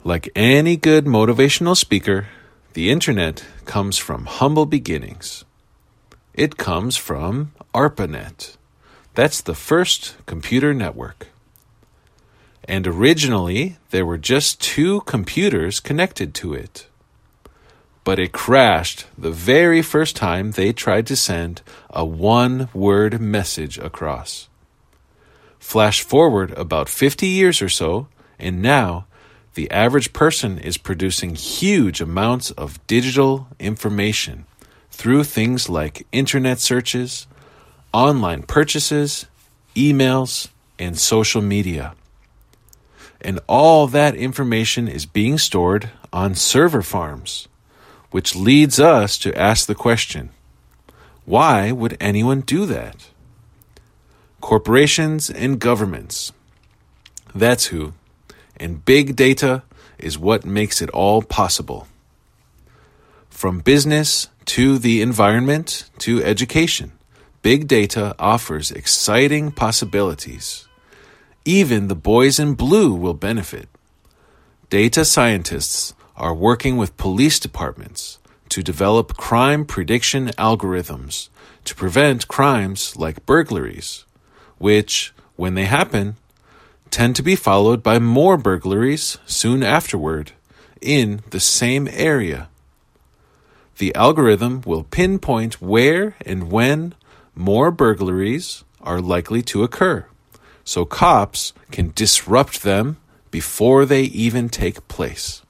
Like any good motivational speaker, the internet comes from humble beginnings. It comes from ARPANET. That's the first computer network. And originally, there were just 2 computers connected to it. But it crashed the very first time they tried to send a one-word message across. Flash forward about 50 years or so, and now the average person is producing huge amounts of digital information through things like internet searches, online purchases, emails, and social media. And all that information is being stored on server farms, which leads us to ask the question, why would anyone do that? Corporations and governments. That's who. And big data is what makes it all possible. From business to the environment to education, big data offers exciting possibilities. Even the boys in blue will benefit. Data scientists are working with police departments to develop crime prediction algorithms to prevent crimes like burglaries, which, when they happen, tend to be followed by more burglaries soon afterward in the same area. The algorithm will pinpoint where and when more burglaries are likely to occur, so cops can disrupt them before they even take place.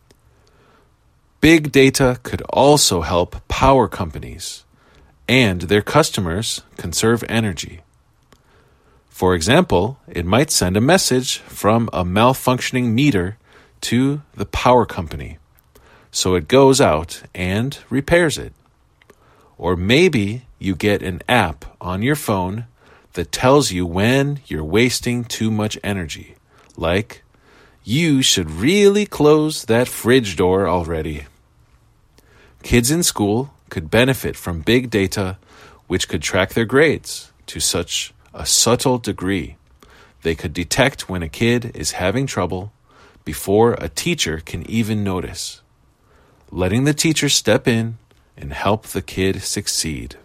Big data could also help power companies and their customers conserve energy. For example, it might send a message from a malfunctioning meter to the power company, so it goes out and repairs it. Or maybe you get an app on your phone that tells you when you're wasting too much energy, like, you should really close that fridge door already. Kids in school could benefit from big data, which could track their grades to such a subtle degree. They could detect when a kid is having trouble before a teacher can even notice, letting the teacher step in and help the kid succeed.